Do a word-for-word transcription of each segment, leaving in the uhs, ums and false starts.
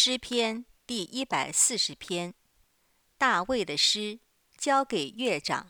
诗篇第一百四十篇，大卫的诗，交给乐长。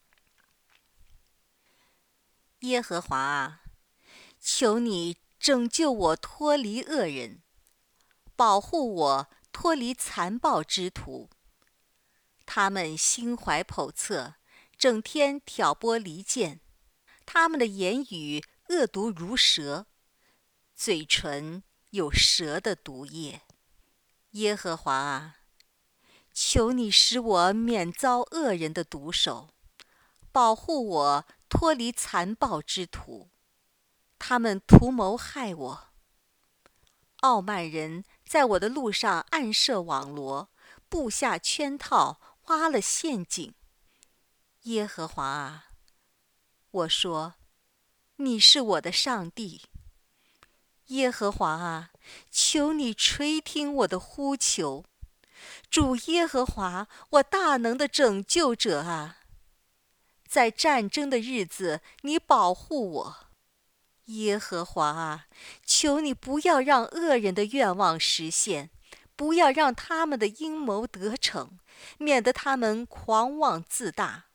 耶和华啊，求你拯救我脱离恶人，保护我脱离残暴之徒。他们心怀叵测，整天挑拨离间，他们的言语恶毒如蛇，嘴唇有蛇的毒液。耶和华啊，求你使我免遭恶人的毒手，保护我脱离残暴之徒。他们图谋害我，傲慢人在我的路上暗设网罗，布下圈套，挖了陷阱。耶和华啊，我说，你是我的上帝。耶和华啊，求你垂听我的呼求。主耶和华，我大能的拯救者啊，在战争的日子，你保护我。耶和华啊，求你不要让恶人的愿望实现，不要让他们的阴谋得逞，免得他们狂妄自大。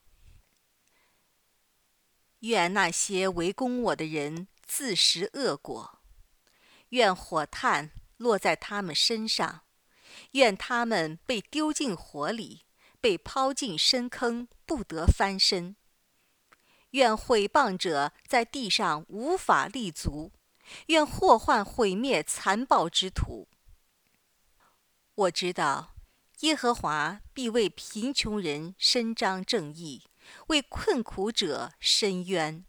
愿那些围攻我的人自食恶果，愿火炭落在他们身上，愿他们被丢进火里，被抛进深坑，不得翻身。愿毁谤者在地上无法立足，愿祸患毁灭残暴之徒。我知道耶和华必为贫穷人伸张正义，为困苦者伸冤。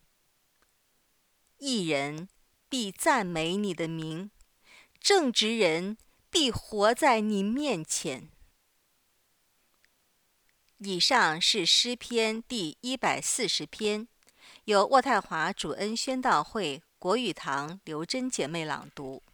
义人必赞美你的名，正直人必活在你面前。以上是诗篇第一百四十篇，由渥太华主恩宣道会国语堂刘真姐妹朗读。